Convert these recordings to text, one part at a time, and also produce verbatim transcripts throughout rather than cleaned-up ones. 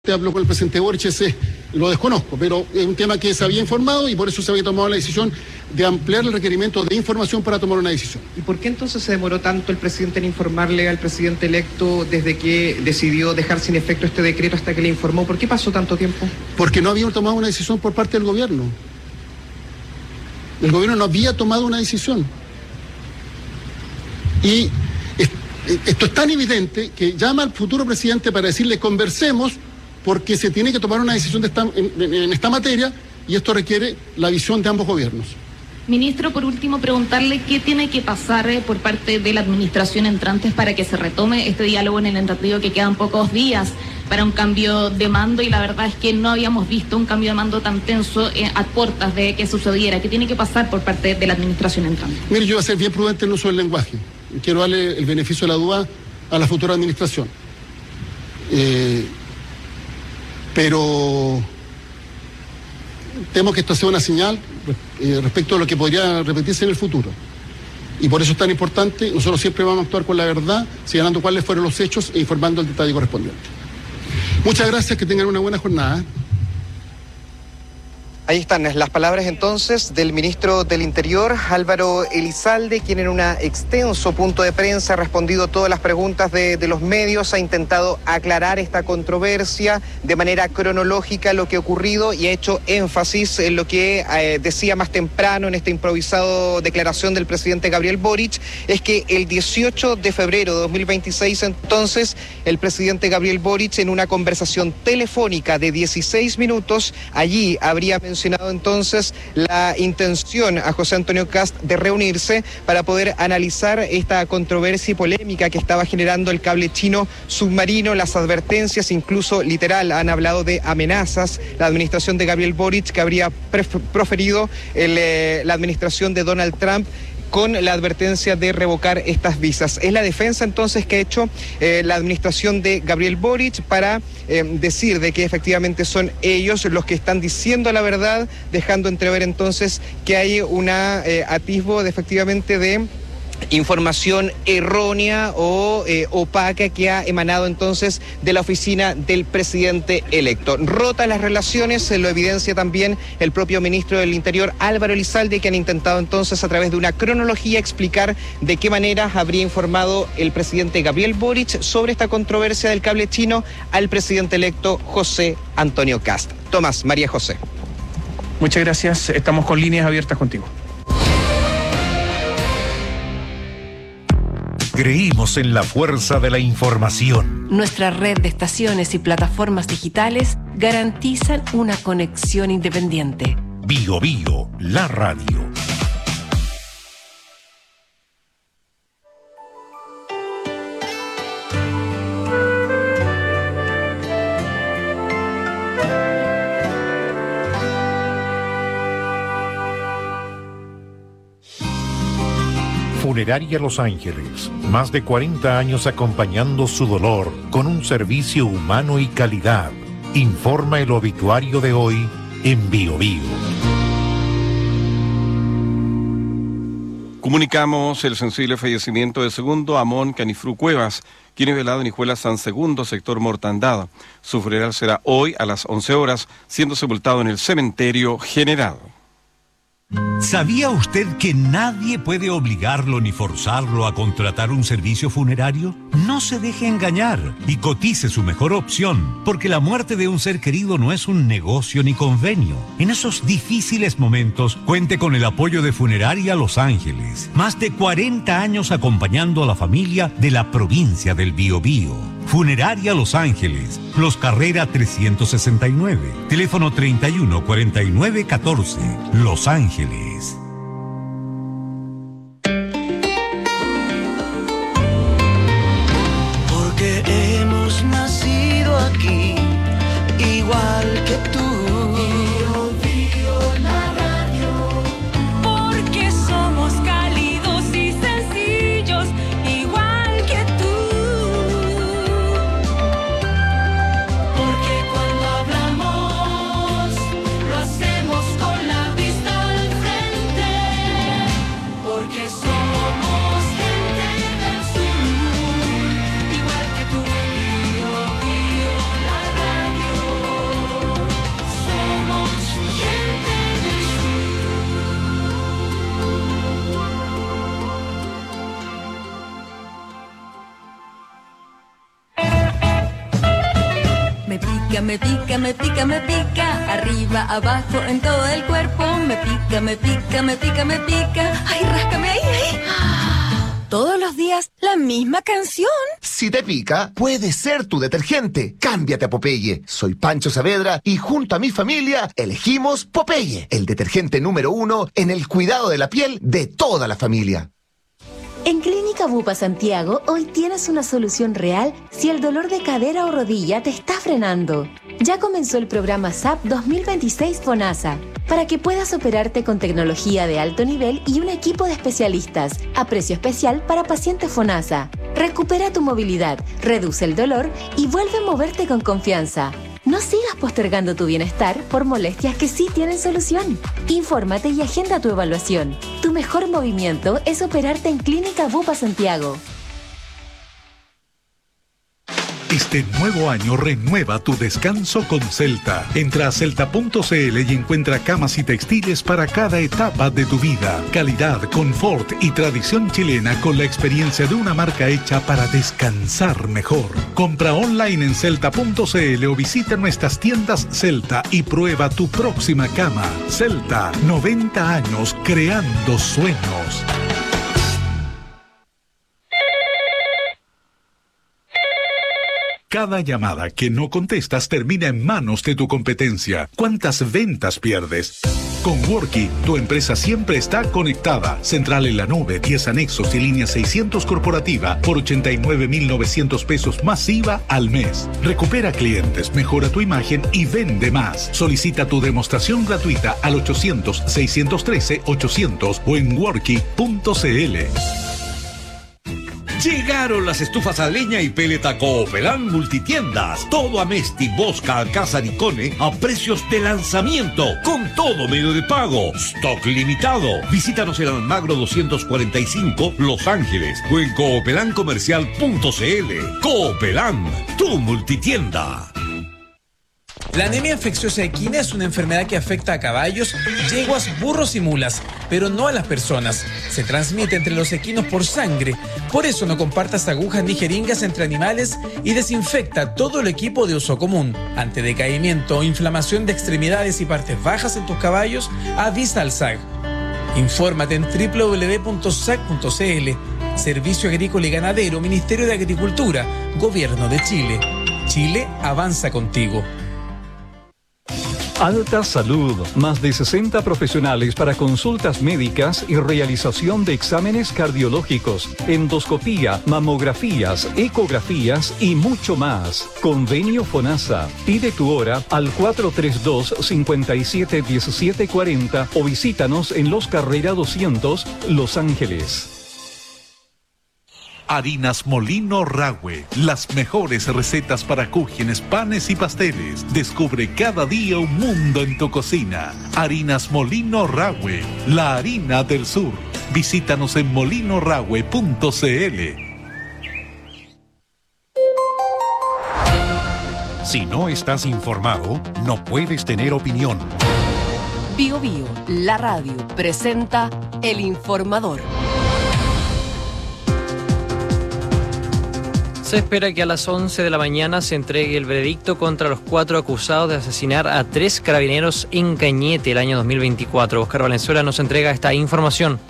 Te hablo con el presidente Boric, ese lo desconozco, pero es un tema que se había informado y por eso se había tomado la decisión de ampliar el requerimiento de información para tomar una decisión. ¿Y por qué entonces se demoró tanto el presidente en informarle al presidente electo desde que decidió dejar sin efecto este decreto hasta que le informó? ¿Por qué pasó tanto tiempo? Porque no había tomado una decisión por parte del gobierno. El gobierno no había tomado una decisión. Y esto es tan evidente que llama al futuro presidente para decirle conversemos, porque se tiene que tomar una decisión de esta, en, en esta materia y esto requiere la visión de ambos gobiernos. Ministro, por último, preguntarle qué tiene que pasar eh, por parte de la administración entrante para que se retome este diálogo, en el entendido que quedan pocos días para un cambio de mando, y la verdad es que no habíamos visto un cambio de mando tan tenso eh, a puertas de que sucediera. ¿Qué tiene que pasar por parte de la administración entrante? Mire, yo voy a ser bien prudente en el uso del lenguaje. Quiero darle el beneficio de la duda a la futura administración. Eh, pero temo que esto sea una señal eh, respecto a lo que podría repetirse en el futuro. Y por eso es tan importante, nosotros siempre vamos a actuar con la verdad, señalando cuáles fueron los hechos e informando el detalle correspondiente. Muchas gracias, que tengan una buena jornada. Ahí están las palabras entonces del ministro del Interior, Álvaro Elizalde, quien en un extenso punto de prensa ha respondido todas las preguntas de, de los medios, ha intentado aclarar esta controversia de manera cronológica lo que ha ocurrido y ha hecho énfasis en lo que eh, decía más temprano en esta improvisada declaración del presidente Gabriel Boric, es que el dieciocho de febrero de dos mil veintiséis entonces el presidente Gabriel Boric, en una conversación telefónica de dieciséis minutos, allí habría mencionado entonces la intención a José Antonio Kast de reunirse para poder analizar esta controversia y polémica que estaba generando el cable chino submarino, las advertencias, incluso literal, han hablado de amenazas, la administración de Gabriel Boric que habría proferido el, eh, la administración de Donald Trump, con la advertencia de revocar estas visas. Es la defensa entonces que ha hecho eh, la administración de Gabriel Boric para eh, decir de que efectivamente son ellos los que están diciendo la verdad, dejando entrever entonces que hay una eh, atisbo de efectivamente de información errónea o eh, opaca que ha emanado entonces de la oficina del presidente electo. Rotas las relaciones, lo evidencia también el propio ministro del Interior, Álvaro Elizalde, que han intentado entonces a través de una cronología explicar de qué manera habría informado el presidente Gabriel Boric sobre esta controversia del cable chino al presidente electo José Antonio Kast. Tomás, María José. Muchas gracias, estamos con líneas abiertas contigo. Creímos en la fuerza de la información. Nuestra red de estaciones y plataformas digitales garantizan una conexión independiente. Bio Bio, la radio. Funeraria Los Ángeles, más de cuarenta años acompañando su dolor con un servicio humano y calidad. Informa el obituario de hoy en Bio Bio. Comunicamos el sensible fallecimiento del segundo Amón Canifru Cuevas, quien es velado en Hijuela San Segundo, sector Mortandad. Su funeral será hoy a las once horas, siendo sepultado en el cementerio general. ¿Sabía usted que nadie puede obligarlo ni forzarlo a contratar un servicio funerario? No se deje engañar y cotice su mejor opción, porque la muerte de un ser querido no es un negocio ni convenio. En esos difíciles momentos, cuente con el apoyo de Funeraria Los Ángeles. Más de cuarenta años acompañando a la familia de la provincia del Biobío. Funeraria Los Ángeles, Los Carrera trescientos sesenta y nueve, teléfono treinta y uno cuarenta y nueve catorce, Los Ángeles. Porque hemos nacido aquí, igual que tú. Bio Bio, la radio. Porque somos cálidos y sencillos, igual que tú. Porque cuando hablamos, lo hacemos con la vista al frente. pica, me pica, me pica, me pica. Arriba, abajo, en todo el cuerpo. Me pica, me pica, me pica, me pica. Ay, ráscame ahí, ahí. Todos los días, la misma canción. Si te pica, puede ser tu detergente. Cámbiate a Popeye. Soy Pancho Saavedra y junto a mi familia elegimos Popeye, el detergente número uno en el cuidado de la piel de toda la familia. En Clínica Bupa Santiago, hoy tienes una solución real si el dolor de cadera o rodilla te está frenando. Ya comenzó el programa S A P dos mil veintiséis FONASA, para que puedas operarte con tecnología de alto nivel y un equipo de especialistas, a precio especial para pacientes FONASA. Recupera tu movilidad, reduce el dolor y vuelve a moverte con confianza. No sigas postergando tu bienestar por molestias que sí tienen solución. Infórmate y agenda tu evaluación. Tu mejor movimiento es operarte en Clínica Bupa Santiago. Este nuevo año renueva tu descanso con Celta. Entra a celta punto c l y encuentra camas y textiles para cada etapa de tu vida. Calidad, confort y tradición chilena con la experiencia de una marca hecha para descansar mejor. Compra online en celta punto c l o visita nuestras tiendas Celta y prueba tu próxima cama. Celta, noventa años creando sueños. Cada llamada que no contestas termina en manos de tu competencia. ¿Cuántas ventas pierdes? Con Worky, tu empresa siempre está conectada. Central en la nube, diez anexos y línea seiscientos corporativa por ochenta y nueve mil novecientos pesos más I V A al mes. Recupera clientes, mejora tu imagen y vende más. Solicita tu demostración gratuita al ochocientos, seiscientos trece, ochocientos o en worky punto c l. Llegaron las estufas a leña y pellet a Coopelán Multitiendas. Todo Amesti, Bosca, Alcázar y Cone a precios de lanzamiento, con todo medio de pago. Stock limitado. Visítanos en Almagro doscientos cuarenta y cinco, Los Ángeles, o en coopelán comercial punto c l. Coopelán, tu multitienda. La anemia infecciosa equina es una enfermedad que afecta a caballos, yeguas, burros y mulas, pero no a las personas. Se transmite entre los equinos por sangre. Por eso no compartas agujas ni jeringas entre animales y desinfecta todo el equipo de uso común. Ante decaimiento o inflamación de extremidades y partes bajas en tus caballos, avisa al S A C. Infórmate en doble u doble u doble u punto s a c punto c l. Servicio Agrícola y Ganadero, Ministerio de Agricultura, Gobierno de Chile. Chile avanza contigo. Alta Salud, más de sesenta profesionales para consultas médicas y realización de exámenes cardiológicos, endoscopía, mamografías, ecografías y mucho más. Convenio FONASA. Pide tu hora al cuatro tres dos, cinco siete, uno siete cuatro cero o visítanos en Los Carrera doscientos, Los Ángeles. Harinas Molino Rahue, las mejores recetas para cúgenes, panes y pasteles. Descubre cada día un mundo en tu cocina. Harinas Molino Rahue, la harina del sur. Visítanos en molino rahue punto c l. Si no estás informado, no puedes tener opinión. Bio Bio, la radio, presenta El Informador. Se espera que a las once de la mañana se entregue el veredicto contra los cuatro acusados de asesinar a tres carabineros en Cañete el año dos mil veinticuatro. Oscar Valenzuela nos entrega esta información.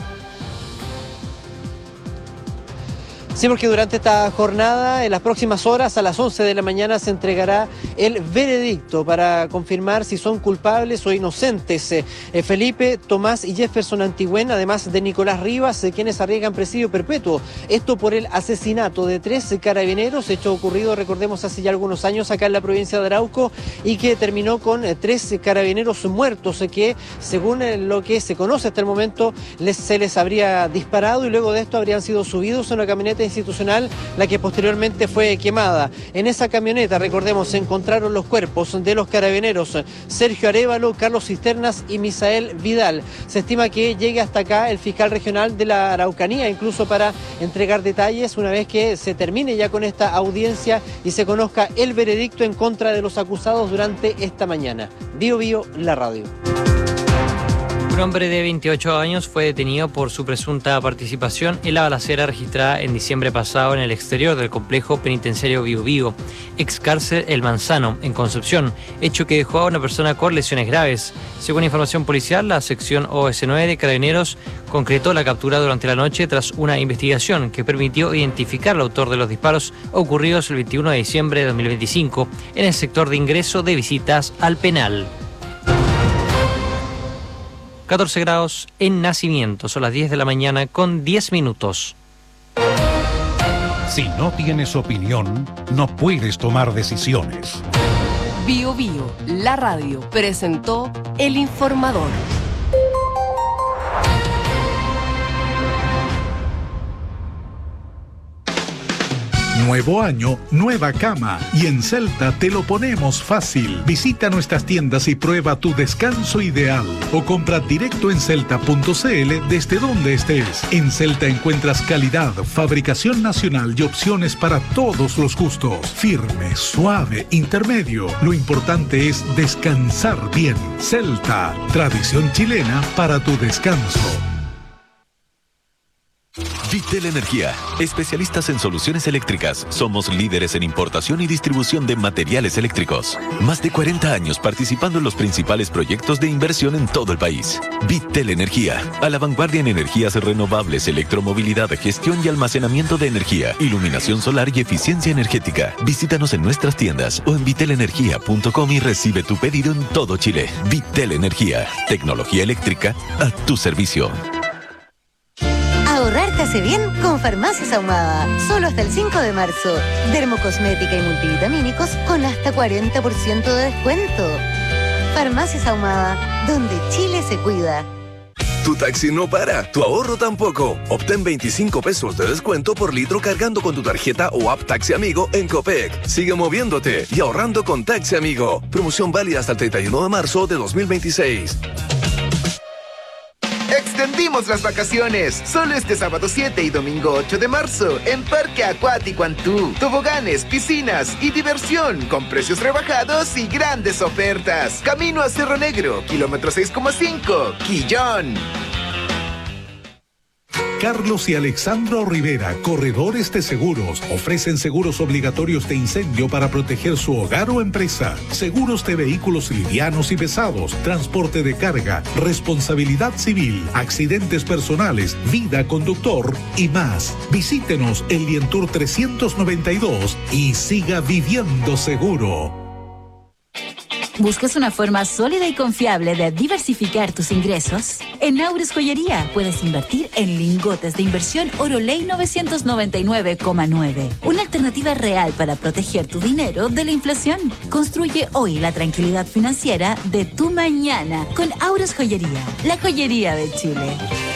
Sí, porque durante esta jornada, en las próximas horas, a las once de la mañana, se entregará el veredicto para confirmar si son culpables o inocentes eh, Felipe, Tomás y Jefferson Antigüen, además de Nicolás Rivas, eh, quienes arriesgan presidio perpetuo. Esto por el asesinato de tres carabineros, hecho ocurrido, recordemos, hace ya algunos años acá en la provincia de Arauco, y que terminó con eh, tres carabineros muertos, eh, que según eh, lo que se conoce hasta el momento, les, se les habría disparado y luego de esto habrían sido subidos en una camioneta institucional, la que posteriormente fue quemada. En esa camioneta, recordemos, se encontraron los cuerpos de los carabineros Sergio Arévalo, Carlos Cisternas y Misael Vidal. Se estima que llegue hasta acá el fiscal regional de la Araucanía, incluso para entregar detalles una vez que se termine ya con esta audiencia y se conozca el veredicto en contra de los acusados durante esta mañana. Bio Bio, la radio. Un hombre de veintiocho años fue detenido por su presunta participación en la balacera registrada en diciembre pasado en el exterior del complejo penitenciario Bío Bío, ex cárcel El Manzano, en Concepción, hecho que dejó a una persona con lesiones graves. Según información policial, la sección O S nueve de Carabineros concretó la captura durante la noche tras una investigación que permitió identificar al autor de los disparos ocurridos el veintiuno de diciembre de dos mil veinticinco en el sector de ingreso de visitas al penal. catorce grados en Nacimiento, son las diez de la mañana con diez minutos. Si no tienes opinión, no puedes tomar decisiones. Bío Bío, la radio, presentó El Informador. Nuevo año, nueva cama. Y en Celta te lo ponemos fácil. Visita nuestras tiendas y prueba tu descanso ideal. O compra directo en celta punto c l desde donde estés. En Celta encuentras calidad, fabricación nacional y opciones para todos los gustos. Firme, suave, intermedio. Lo importante es descansar bien. Celta, tradición chilena para tu descanso. Vitel Energía, especialistas en soluciones eléctricas. Somos líderes en importación y distribución de materiales eléctricos. Más de cuarenta años participando en los principales proyectos de inversión en todo el país. Vitel Energía, a la vanguardia en energías renovables, electromovilidad, gestión y almacenamiento de energía, iluminación solar y eficiencia energética. Visítanos en nuestras tiendas o en vitel energía punto com y recibe tu pedido en todo Chile. Vitel Energía, tecnología eléctrica a tu servicio. Ahorrar te hace bien con Farmacias Ahumada. Solo hasta el cinco de marzo. Dermocosmética y multivitamínicos con hasta cuarenta por ciento de descuento. Farmacias Ahumada, donde Chile se cuida. Tu taxi no para, tu ahorro tampoco. Obtén veinticinco pesos de descuento por litro cargando con tu tarjeta o app Taxi Amigo en Copec. Sigue moviéndote y ahorrando con Taxi Amigo. Promoción válida hasta el treinta y uno de marzo de dos mil veintiséis. Extendimos las vacaciones, solo este sábado siete y domingo ocho de marzo, en Parque Acuático Antú. Toboganes, piscinas y diversión, con precios rebajados y grandes ofertas. Camino a Cerro Negro, kilómetro seis coma cinco, Quillón. Carlos y Alexandro Rivera, corredores de seguros, ofrecen seguros obligatorios de incendio para proteger su hogar o empresa, seguros de vehículos livianos y pesados, transporte de carga, responsabilidad civil, accidentes personales, vida conductor y más. Visítenos en Lientour trescientos noventa y dos y siga viviendo seguro. ¿Buscas una forma sólida y confiable de diversificar tus ingresos? En Aures Joyería puedes invertir en lingotes de inversión Oroley novecientos noventa y nueve coma nueve. Una alternativa real para proteger tu dinero de la inflación. Construye hoy la tranquilidad financiera de tu mañana con Aures Joyería, la joyería de Chile.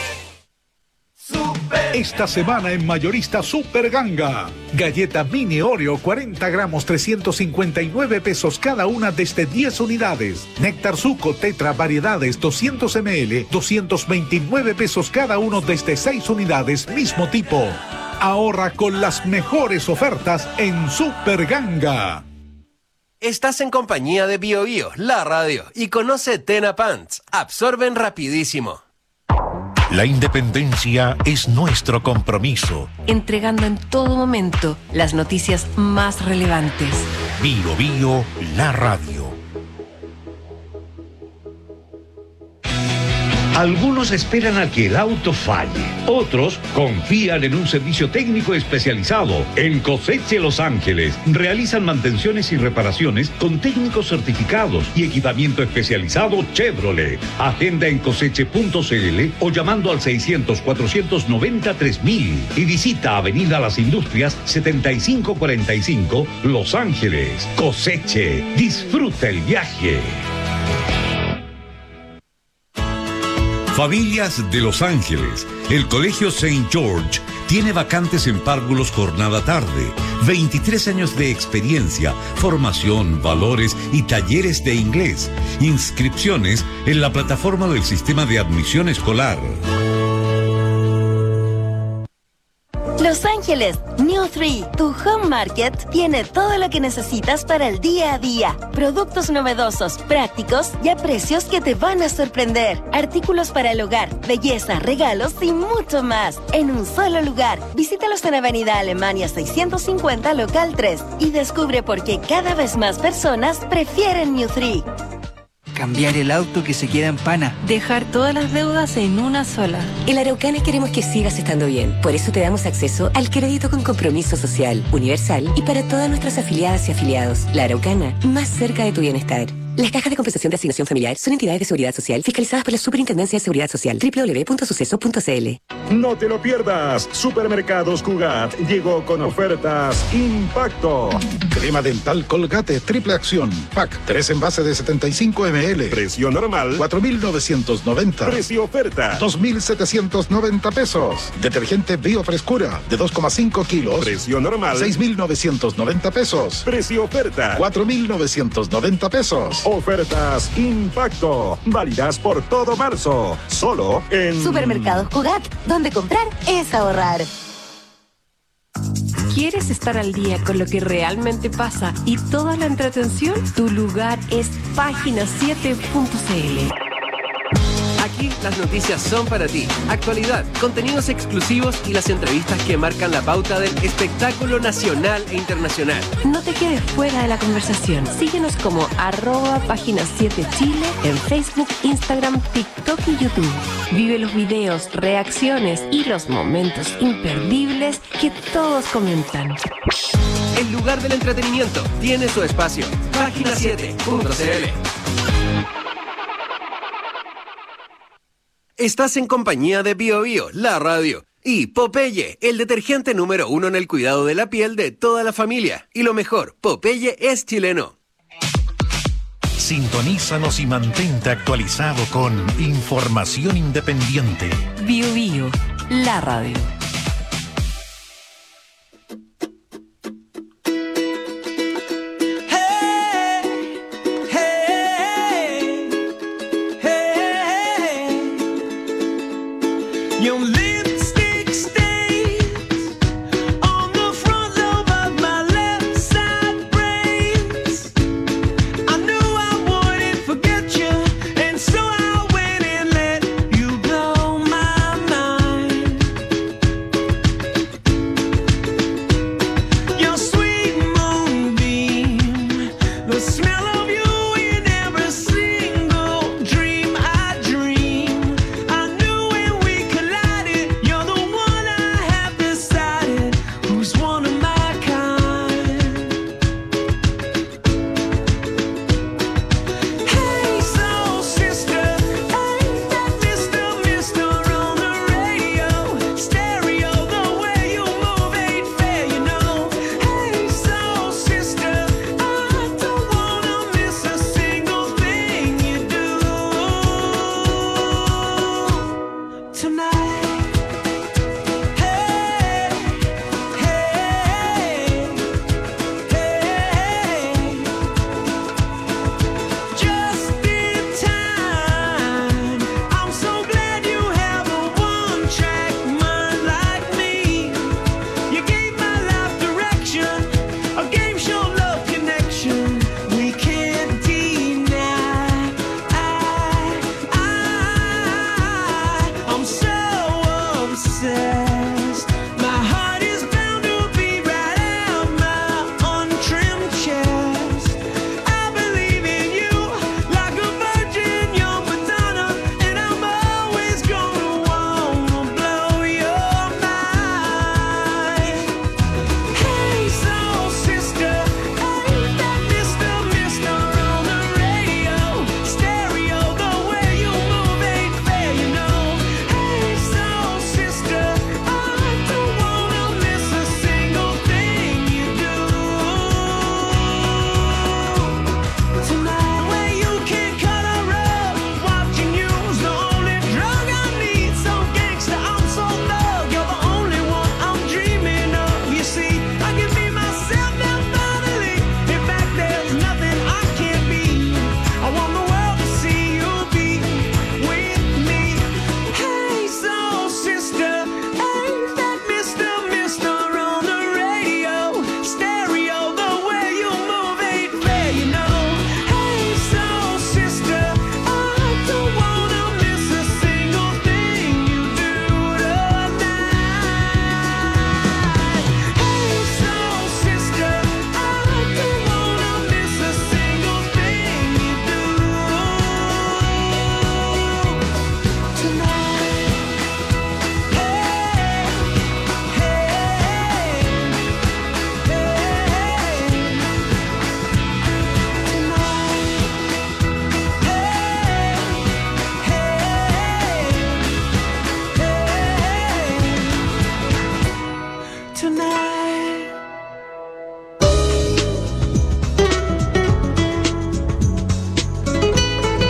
Esta semana en Mayorista Super Ganga. Galleta Mini Oreo cuarenta gramos trescientos cincuenta y nueve pesos cada una desde diez unidades. Néctar Zuco Tetra Variedades doscientos mililitros doscientos veintinueve pesos cada uno desde seis unidades mismo tipo. Ahorra con las mejores ofertas en Super Ganga. Estás en compañía de Bío Bío, la radio, y conoce Tena Pants. Absorben rapidísimo. La independencia es nuestro compromiso. Entregando en todo momento las noticias más relevantes. Bío Bío, la radio. Algunos esperan a que el auto falle. Otros confían en un servicio técnico especializado. En Coseche Los Ángeles realizan mantenciones y reparaciones con técnicos certificados y equipamiento especializado Chevrolet. Agenda en coseche punto c l o llamando al seiscientos cuatrocientos noventa tres mil y visita Avenida Las Industrias setenta y cinco cuarenta y cinco Los Ángeles. Coseche, disfruta el viaje. Familias de Los Ángeles, el Colegio Saint George tiene vacantes en párvulos jornada tarde, veintitrés años de experiencia, formación, valores y talleres de inglés. Inscripciones en la plataforma del Sistema de Admisión Escolar. Los Ángeles Ángeles, New Three, tu home market, tiene todo lo que necesitas para el día a día. Productos novedosos, prácticos y a precios que te van a sorprender. Artículos para el hogar, belleza, regalos y mucho más. En un solo lugar. Visítalos en Avenida Alemania seiscientos cincuenta, local tres. Y descubre por qué cada vez más personas prefieren New Three. Cambiar el auto que se queda en pana. Dejar todas las deudas en una sola. En Araucana queremos que sigas estando bien. Por eso te damos acceso al crédito con compromiso social, universal y para todas nuestras afiliadas y afiliados. La Araucana, más cerca de tu bienestar. Las cajas de compensación de asignación familiar son entidades de seguridad social fiscalizadas por la Superintendencia de Seguridad Social. doble u doble u doble u punto suceso punto c l. No te lo pierdas. Supermercados Cugat llegó con ofertas Impacto. Crema dental Colgate triple acción. Pack tres envases de setenta y cinco mililitros. Precio normal cuatro mil novecientos noventa. Precio oferta dos mil setecientos noventa pesos. Detergente Biofrescura de dos coma cinco kilos. Precio normal seis mil novecientos noventa pesos. Precio oferta cuatro mil novecientos noventa pesos. Ofertas Impacto, válidas por todo marzo, solo en Supermercados Cugat, donde comprar es ahorrar. ¿Quieres estar al día con lo que realmente pasa y toda la entretención? Tu lugar es página siete punto c l. Aquí las noticias son para ti. Actualidad, contenidos exclusivos y las entrevistas que marcan la pauta del espectáculo nacional e internacional. No te quedes fuera de la conversación. Síguenos como arroba página siete Chile en Facebook, Instagram, TikTok y YouTube. Vive los videos, reacciones y los momentos imperdibles que todos comentan. El lugar del entretenimiento tiene su espacio. página siete punto c l. Estás en compañía de Bio Bio, la radio, y Popeye, el detergente número uno en el cuidado de la piel de toda la familia. Y lo mejor, Popeye es chileno. Sintonízanos y mantente actualizado con información independiente. Bio Bio, la radio.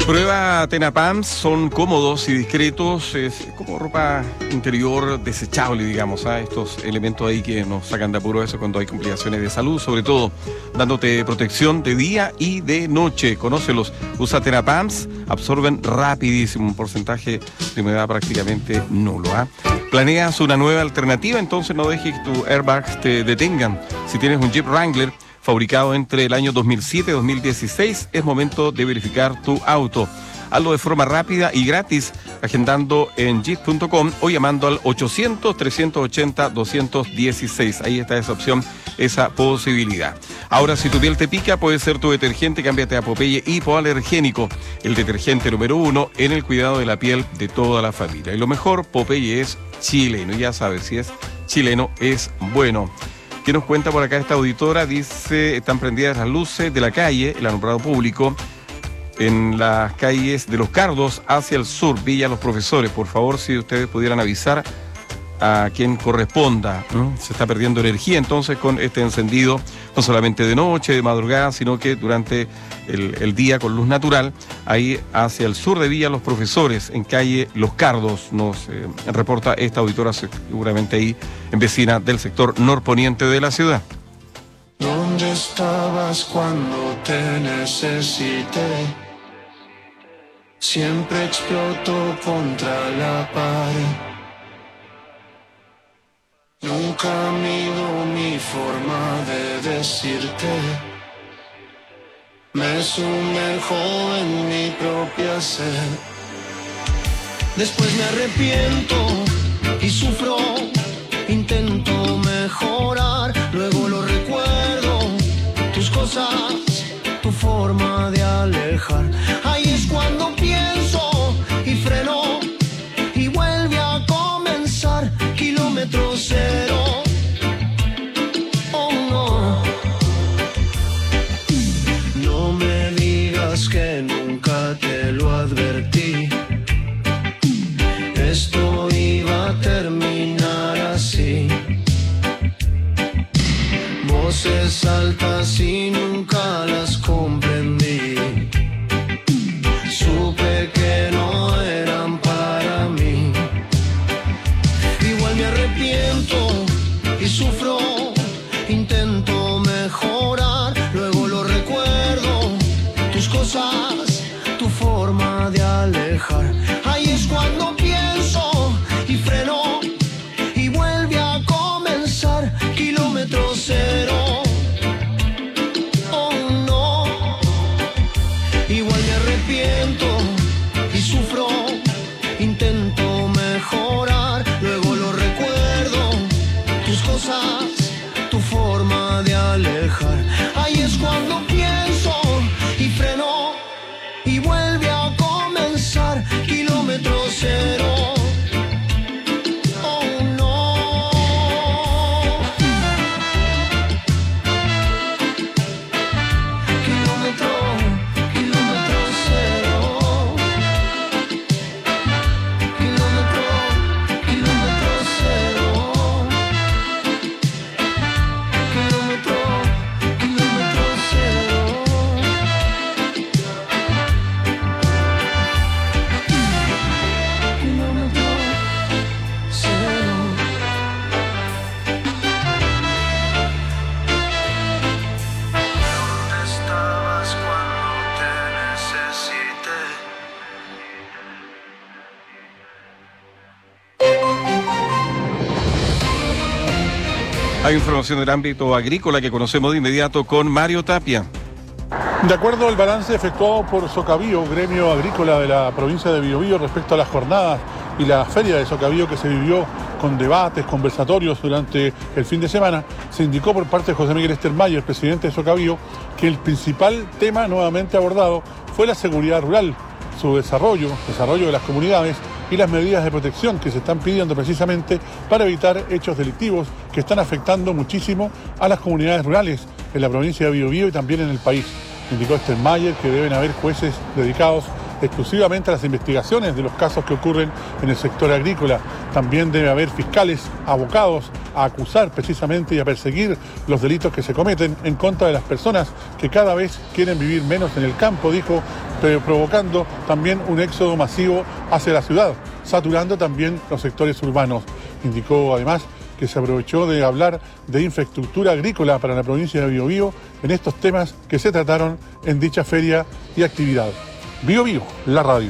Prueba Tenapams, son cómodos y discretos, es como ropa interior desechable, digamos, ¿eh? Estos elementos ahí que nos sacan de apuro eso cuando hay complicaciones de salud, sobre todo dándote protección de día y de noche. Conócelos, usa Tenapams, absorben rapidísimo, un porcentaje de humedad prácticamente nulo. ¿eh? ¿Planeas una nueva alternativa? Entonces no dejes que tus airbags te detengan. Si tienes un Jeep Wrangler fabricado entre el año dos mil siete y dos mil dieciséis, es momento de verificar tu auto. Hazlo de forma rápida y gratis, agendando en jeep punto com o llamando al ochocientos, trescientos ochenta, doscientos dieciséis. Ahí está esa opción, esa posibilidad. Ahora, si tu piel te pica, puede ser tu detergente. Cámbiate a Popeye Hipoalergénico, el detergente número uno en el cuidado de la piel de toda la familia. Y lo mejor, Popeye es chileno. Ya sabes, si es chileno, es bueno. ¿Qué nos cuenta por acá esta auditora? Dice, están prendidas las luces de la calle, el alumbrado público, en las calles de Los Cardos hacia el sur, Villa Los Profesores. Por favor, si ustedes pudieran avisar a quien corresponda. ¿no? Se está perdiendo energía entonces con este encendido, no solamente de noche, de madrugada, sino que durante el, el día con luz natural, ahí hacia el sur de Villa Los Profesores, en calle Los Cardos, nos eh, reporta esta auditora, seguramente ahí en vecina del sector norponiente de la ciudad. ¿Dónde estabas cuando te necesité? Siempre exploto contra la pared. Nunca mido mi forma de decirte. Me sumerjo en mi propia sed. Después me arrepiento y sufro. Intento mejorar, luego lo recuerdo. Tus cosas, tu forma de alejar. Ahí es cuando pienso y freno. Y vuelve a comenzar. Kilómetro cero. Oh no. No me digas que nunca te lo advertí. Esto iba a terminar así. Voces altas y nunca las comprendí. Supe que no eran para mí. Igual me arrepiento y sufro. Intento mejorar, luego lo recuerdo. Tus cosas, tu forma de alejar. Ahí es cuando pienso y freno. Y vuelve a comenzar. Kilómetro cero. Oh no. Igual me arrepiento y sufro. Intento mejorar, luego lo recuerdo. Tus cosas, tu forma de alejar. Ahí es cuando pienso y freno. Y vuelve a comenzar. Kilómetro cero. Oh no. Kilómetro, kilómetro cero. Kilómetro, kilómetro cero. Kilómetro, kilómetro cero. Kilómetro cero. ¿Dónde estabas cuando te necesité? Hay información del ámbito agrícola que conocemos de inmediato con Mario Tapia. De acuerdo al balance efectuado por Socavío, gremio agrícola de la provincia de Biobío, respecto a las jornadas y la feria de Socavío que se vivió con debates, conversatorios durante el fin de semana, se indicó por parte de José Miguel Estermayer, presidente de Socavío, que el principal tema nuevamente abordado fue la seguridad rural, su desarrollo, desarrollo de las comunidades y las medidas de protección que se están pidiendo precisamente para evitar hechos delictivos que están afectando muchísimo a las comunidades rurales en la provincia de Biobío y también en el país. Indicó Sternmayer que deben haber jueces dedicados exclusivamente a las investigaciones de los casos que ocurren en el sector agrícola. También debe haber fiscales abocados a acusar precisamente y a perseguir los delitos que se cometen en contra de las personas que cada vez quieren vivir menos en el campo, dijo provocando también un éxodo masivo hacia la ciudad, saturando también los sectores urbanos. Indicó además que se aprovechó de hablar de infraestructura agrícola para la provincia de Biobío en estos temas que se trataron en dicha feria y actividad. Biobío, la radio.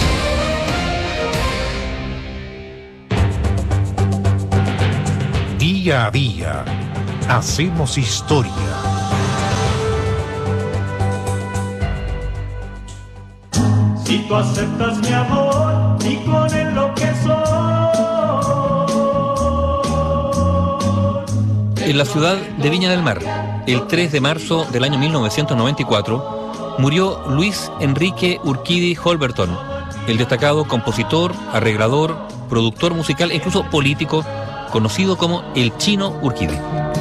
Día a día, hacemos historia. Si tú aceptas mi amor y con él lo que soy. En la ciudad de Viña del Mar, el tres de marzo del año mil novecientos noventa y cuatro, murió Luis Enrique Urquidi Holberton, el destacado compositor, arreglador, productor musical e incluso político, conocido como el Chino Urquidi.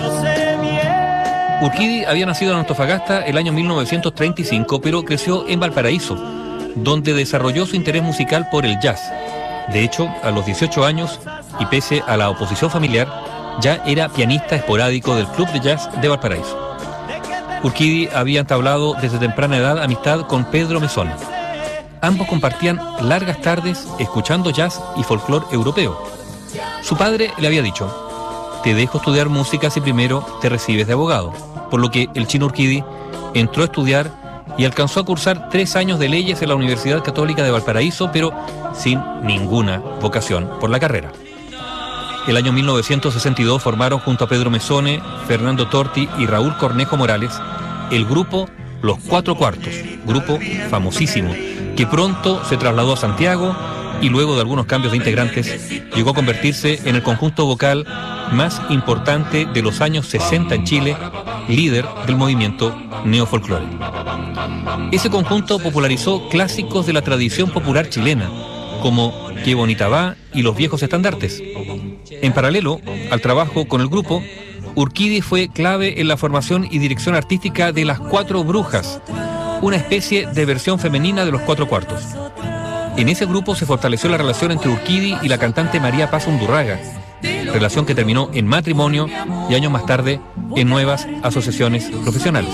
Urquidi había nacido en Antofagasta el año mil novecientos treinta y cinco, pero creció en Valparaíso, donde desarrolló su interés musical por el jazz. De hecho, a los dieciocho años, y pese a la oposición familiar, ya era pianista esporádico del Club de Jazz de Valparaíso. Urquidi había entablado desde temprana edad amistad con Pedro Mesone. Ambos compartían largas tardes escuchando jazz y folclore europeo. Su padre le había dicho: te dejo estudiar música si primero te recibes de abogado, por lo que el Chino Urquidi entró a estudiar y alcanzó a cursar tres años de leyes en la Universidad Católica de Valparaíso, pero sin ninguna vocación por la carrera. El año mil novecientos sesenta y dos formaron junto a Pedro Mesone, Fernando Torti y Raúl Cornejo Morales el grupo Los Cuatro Cuartos, grupo famosísimo, que pronto se trasladó a Santiago y luego de algunos cambios de integrantes llegó a convertirse en el conjunto vocal más importante de los años sesenta en Chile, líder del movimiento neofolclore. Ese conjunto popularizó clásicos de la tradición popular chilena, como Qué bonita va y Los viejos estandartes. En paralelo al trabajo con el grupo, Urquidi fue clave en la formación y dirección artística de Las Cuatro Brujas, una especie de versión femenina de Los Cuatro Cuartos. En ese grupo se fortaleció la relación entre Urquidi y la cantante María Paz Undurraga, relación que terminó en matrimonio y años más tarde en nuevas asociaciones profesionales.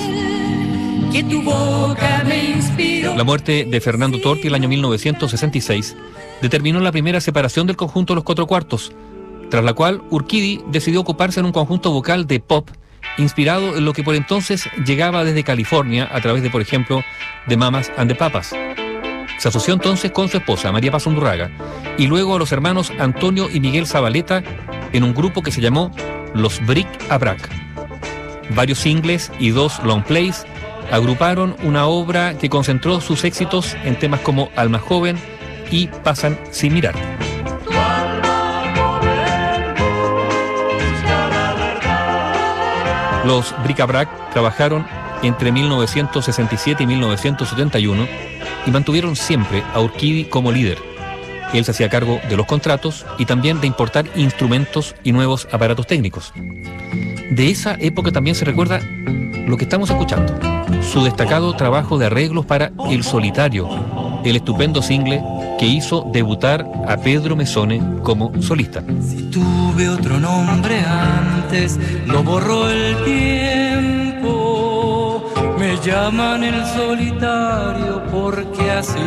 La muerte de Fernando Torti el año mil novecientos sesenta y seis determinó la primera separación del conjunto Los Cuatro Cuartos, tras la cual Urquidi decidió ocuparse en un conjunto vocal de pop inspirado en lo que por entonces llegaba desde California a través de, por ejemplo, The Mamas and the Papas. Se asoció entonces con su esposa, María Paz Undurraga, y luego a los hermanos Antonio y Miguel Zabaleta en un grupo que se llamó Los Bric a Brac. Varios singles y dos long plays agruparon una obra que concentró sus éxitos en temas como Alma Joven y Pasan sin mirar. Los Bric a Brac trabajaron entre mil novecientos sesenta y siete y mil novecientos setenta y uno y mantuvieron siempre a Urquidi como líder. Él se hacía cargo de los contratos y también de importar instrumentos y nuevos aparatos técnicos. De esa época también se recuerda lo que estamos escuchando, su destacado trabajo de arreglos para El Solitario, el estupendo single que hizo debutar a Pedro Mesone como solista. Si tuve otro nombre antes, lo borró el tiempo. Me llaman El Solitario porque así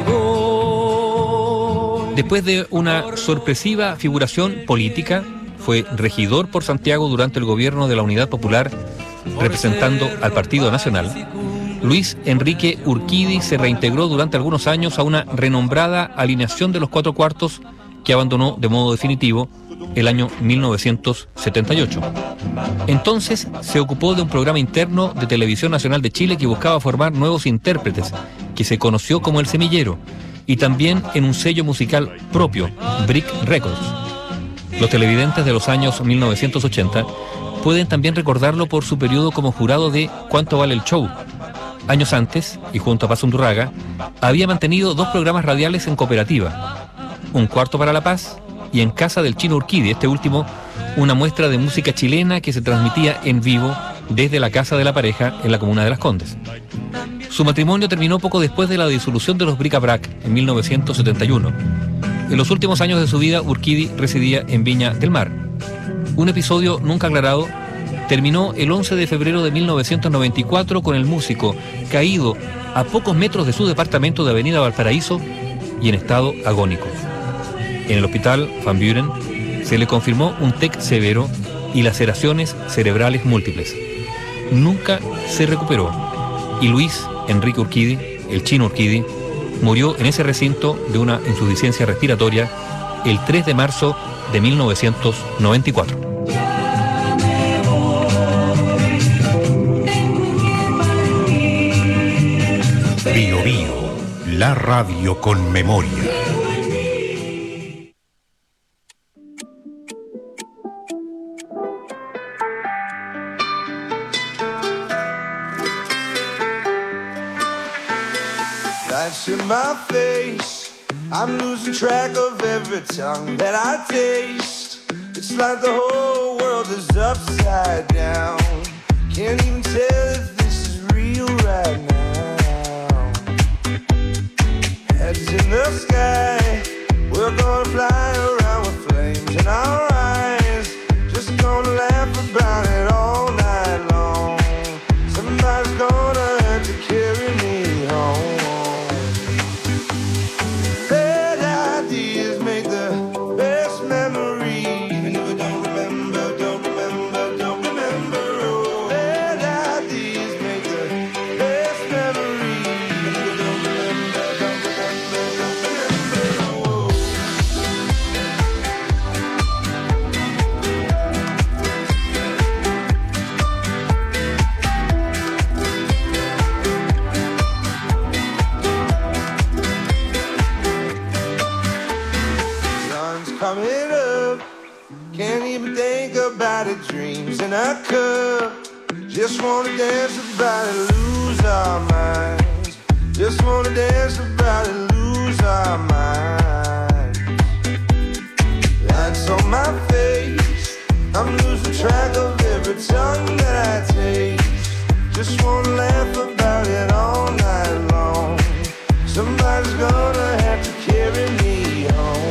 voy. Después de una sorpresiva figuración política, fue regidor por Santiago durante el gobierno de la Unidad Popular, representando al Partido Nacional. Luis Enrique Urquidi se reintegró durante algunos años a una renombrada alineación de Los Cuatro Cuartos que abandonó de modo definitivo el año mil novecientos setenta y ocho. Entonces se ocupó de un programa interno de Televisión Nacional de Chile que buscaba formar nuevos intérpretes, que se conoció como El Semillero, y también en un sello musical propio, Bric Records. Los televidentes de los años mil novecientos ochenta pueden también recordarlo por su periodo como jurado de ¿Cuánto vale el show? Años antes, y junto a Paz Undurraga, había mantenido dos programas radiales en cooperativa, Un Cuarto para la Paz y En Casa del Chino Urquidi, este último una muestra de música chilena que se transmitía en vivo desde la casa de la pareja en la comuna de Las Condes. Su matrimonio terminó poco después de la disolución de los Bric a Brac en mil novecientos setenta y uno. En los últimos años de su vida, Urquidi residía en Viña del Mar. Un episodio nunca aclarado terminó el once de febrero de mil novecientos noventa y cuatro con el músico caído a pocos metros de su departamento de Avenida Valparaíso y en estado agónico. En el hospital Van Buren se le confirmó un T E C severo y laceraciones cerebrales múltiples. Nunca se recuperó y Luis Enrique Urquidi, el chino Urquidi, murió en ese recinto de una insuficiencia respiratoria el tres de marzo de mil novecientos noventa y cuatro. Bio Bio, la radio con memoria. Lights in my face, I'm losing track of every tongue that I taste. It's like the whole world is upside down. Can't even tell if this is real right now. Heads in the sky, we're gonna fly around with flames in our eyes. Just gonna laugh about it all night long. Somebody's gonna have to carry me home. Coming up, can't even think about it. Dreams in a cup, just wanna dance about it, lose our minds. Just wanna dance about it, lose our minds. Lights on my face, I'm losing track of every tongue that I taste. Just wanna laugh about it all night long. Somebody's gonna have to carry me home.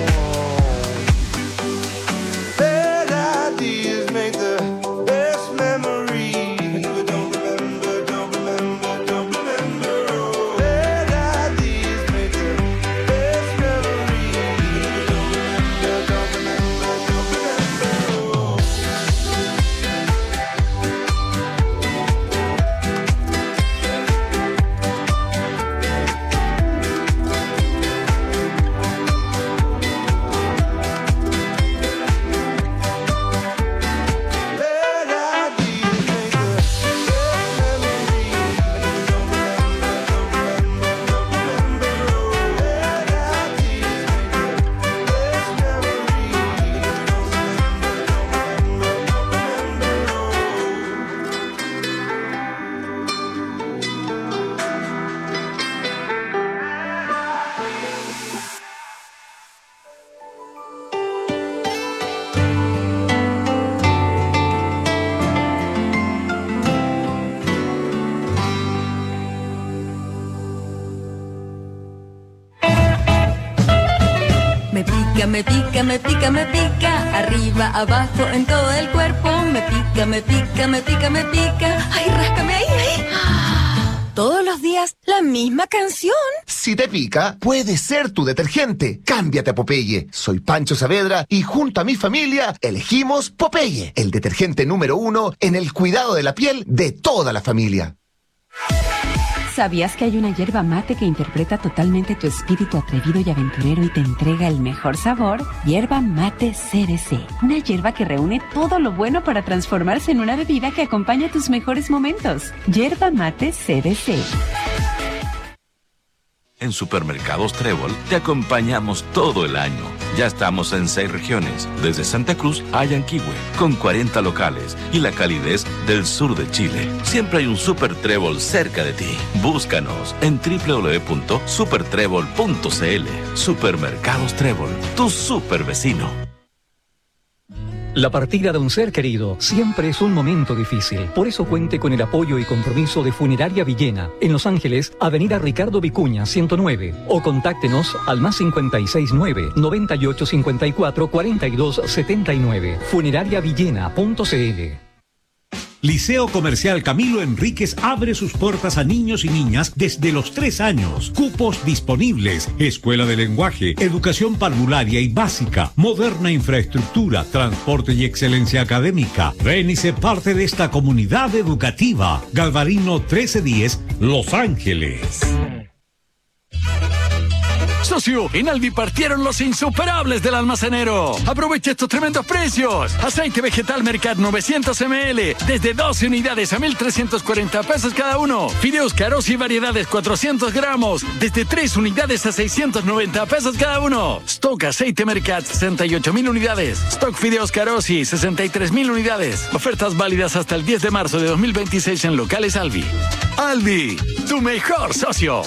Make the best memory. Don't remember, don't remember, don't remember. Oh, bad ideas make the best memory. Don't remember, don't remember, don't remember. Oh. Me pica, me pica, me pica, arriba, abajo, en todo el cuerpo. Me pica, me pica, me pica, me pica. Ay, ráscame ahí, ahí. Todos los días la misma canción. Si te pica, puede ser tu detergente. Cámbiate a Popeye. Soy Pancho Saavedra y junto a mi familia elegimos Popeye, el detergente número uno en el cuidado de la piel de toda la familia. ¿Sabías que hay una hierba mate que interpreta totalmente tu espíritu atrevido y aventurero y te entrega el mejor sabor? Hierba Mate C B C. Una hierba que reúne todo lo bueno para transformarse en una bebida que acompaña tus mejores momentos. Hierba Mate C B C. En Supermercados Trébol te acompañamos todo el año. Ya estamos en seis regiones, desde Santa Cruz a Yanquihue, con cuarenta locales y la calidez del sur de Chile. Siempre hay un Super Trébol cerca de ti. Búscanos en doble u doble u doble u punto super trébol punto c l. Supermercados Trébol, tu super vecino. La partida de un ser querido siempre es un momento difícil. Por eso cuente con el apoyo y compromiso de Funeraria Villena, en Los Ángeles, Avenida Ricardo Vicuña, ciento nueve. O contáctenos al más cincuenta y seis nueve, noventa y ocho cincuenta y cuatro, cuarenta y dos setenta y nueve. funerariavillena punto c l. Liceo Comercial Camilo Enríquez abre sus puertas a niños y niñas desde los tres años. Cupos disponibles. Escuela de lenguaje, educación parvularia y básica, moderna infraestructura, transporte y excelencia académica. Ven y sé parte de esta comunidad educativa. Galvarino trece diez, Los Ángeles. Socio, en Alvi partieron los insuperables del almacenero. Aprovecha estos tremendos precios. Aceite vegetal Mercat novecientos mililitros desde doce unidades a mil trescientos cuarenta pesos cada uno. Fideos Carosi y variedades cuatrocientos gramos desde tres unidades a seiscientos noventa pesos cada uno. Stock aceite Mercat sesenta y ocho mil unidades. Stock Fideos Carosi sesenta y tres mil unidades. Ofertas válidas hasta el diez de marzo de dos mil veintiséis en locales Alvi. Alvi, tu mejor socio.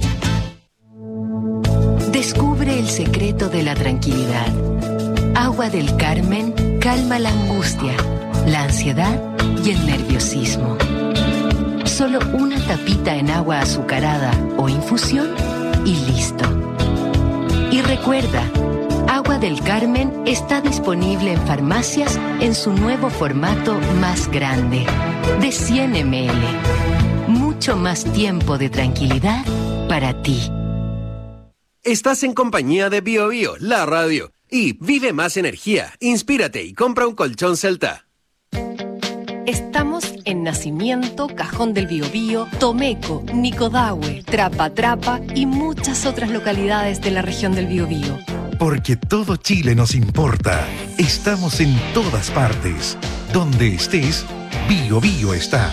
Descubre el secreto de la tranquilidad. Agua del Carmen calma la angustia, la ansiedad y el nerviosismo. Solo una tapita en agua azucarada o infusión y listo. Y recuerda, Agua del Carmen está disponible en farmacias en su nuevo formato más grande, de cien mililitros. Mucho más tiempo de tranquilidad para ti. Estás en compañía de Bio Bio, la radio. Y vive más energía, inspírate y compra un colchón Celta. Estamos en Nacimiento, Cajón del Biobío, Tomeco, Nicodahue, Trapa Trapa y muchas otras localidades de la región del Biobío. Porque todo Chile nos importa. Estamos en todas partes. Donde estés, Bio Bio está.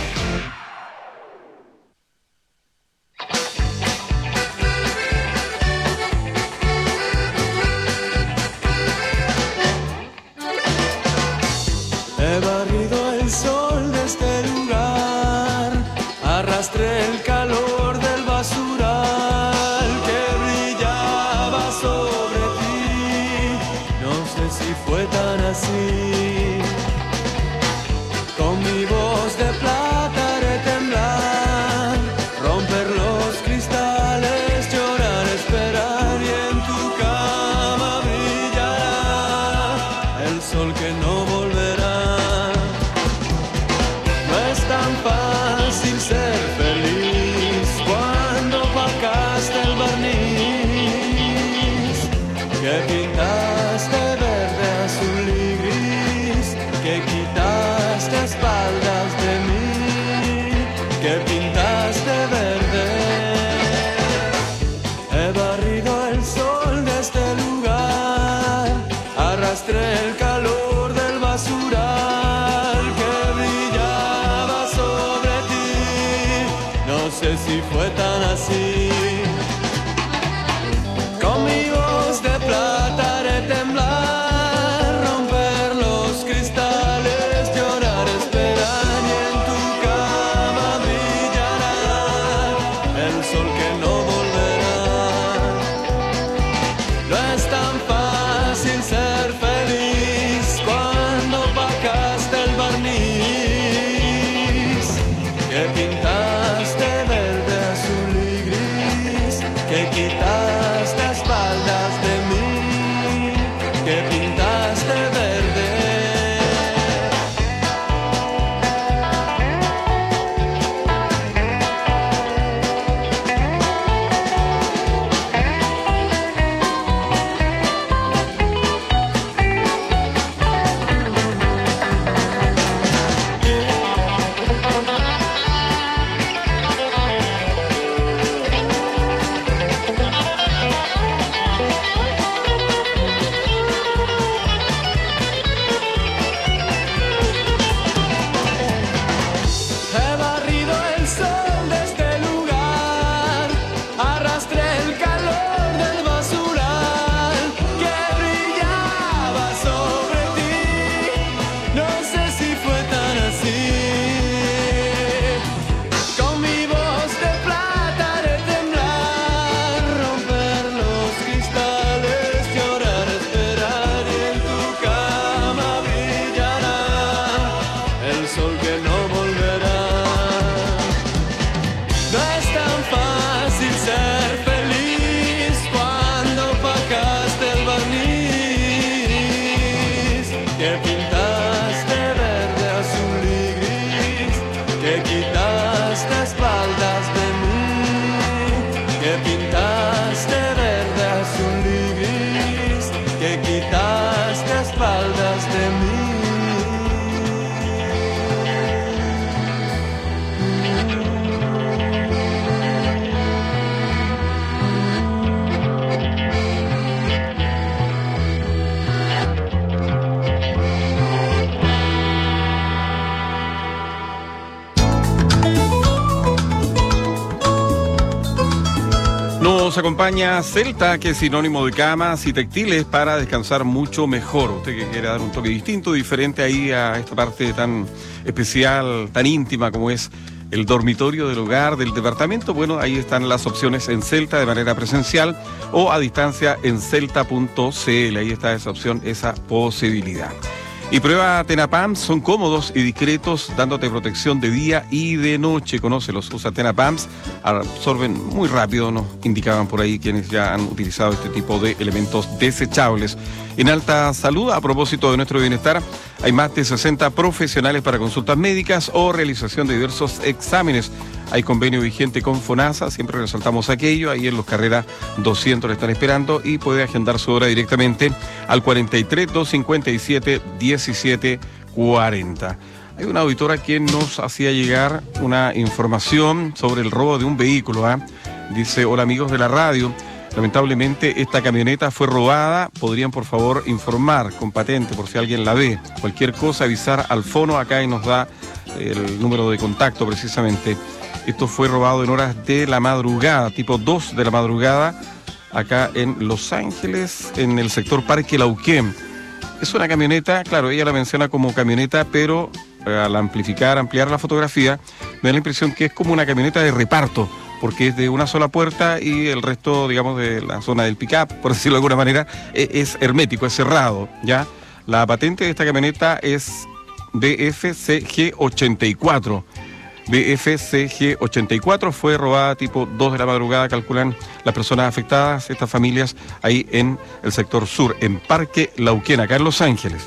He barrido el sol de este lugar, arrastré el calor del basural que brillaba sobre ti. No sé si fue tan así. Con mi voz de plata haré temblar, romper los cristales, llorar, esperar y en tu cama brillará el sol que no volverá. Tan fácil ser feliz cuando opacaste el barniz que pintaste verde, azul y gris, que quitaste a espaldas de mí, que pintaste verde. He barrido el sol de este lugar, arrastré el calor del basural que brillaba sobre ti. No sé si fue tan así. Con mi voz de plata haré temblar, romper los cristales, llorar, esperar y en tu cama brillará el sol que no volverá. No es tan fácil ser feliz cuando opacaste el barniz que pintaste verde, azul y gris, que quitaste a espaldas de mí, que pintaste verde. Nos acompaña Celta, que es sinónimo de camas y textiles para descansar mucho mejor. Usted que quiere dar un toque distinto, diferente ahí a esta parte tan especial, tan íntima como es el dormitorio del hogar, del departamento, bueno, ahí están las opciones en Celta de manera presencial o a distancia en celta punto c l. Ahí está esa opción, esa posibilidad. Y prueba Tenapams, son cómodos y discretos, dándote protección de día y de noche. Conócelos, usa Tenapams, absorben muy rápido, nos indicaban por ahí quienes ya han utilizado este tipo de elementos desechables. En Alta Salud, a propósito de nuestro bienestar, hay más de sesenta profesionales para consultas médicas o realización de diversos exámenes. Hay convenio vigente con FONASA, siempre resaltamos aquello, ahí en Los Carreras doscientos le están esperando y puede agendar su hora directamente al cuarenta y tres, doscientos cincuenta y siete, diecisiete cuarenta. Hay una auditora que nos hacía llegar una información sobre el robo de un vehículo. ¿eh? Dice, hola amigos de la radio, lamentablemente esta camioneta fue robada, podrían por favor informar con patente por si alguien la ve. Cualquier cosa avisar al fono acá y nos da el número de contacto precisamente. Esto fue robado en horas de la madrugada, tipo dos de la madrugada, acá en Los Ángeles, en el sector Parque Lauquén. Es una camioneta, claro, ella la menciona como camioneta, pero al amplificar, ampliar la fotografía, me da la impresión que es como una camioneta de reparto, porque es de una sola puerta y el resto, digamos, de la zona del pick-up, por decirlo de alguna manera, es hermético, es cerrado, ¿ya? La patente de esta camioneta es B F C G ochenta y cuatro. B F C G ochenta y cuatro fue robada tipo dos de la madrugada, calculan las personas afectadas, estas familias, ahí en el sector sur, en Parque Lauquén, acá en Los Ángeles.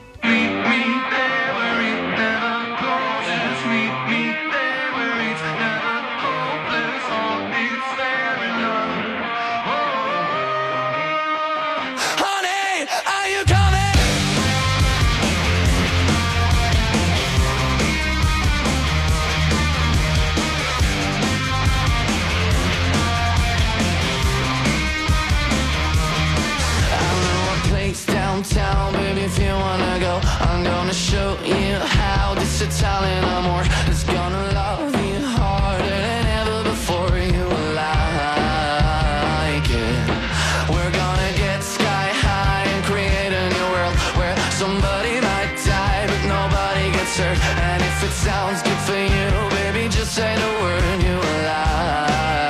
Downtown, baby, if you wanna go, I'm gonna show you how this Italian amor is gonna love you harder than ever before. You will like it. We're gonna get sky high and create a new world where somebody might die but nobody gets hurt. And if it sounds good for you, baby, just say the word. You will like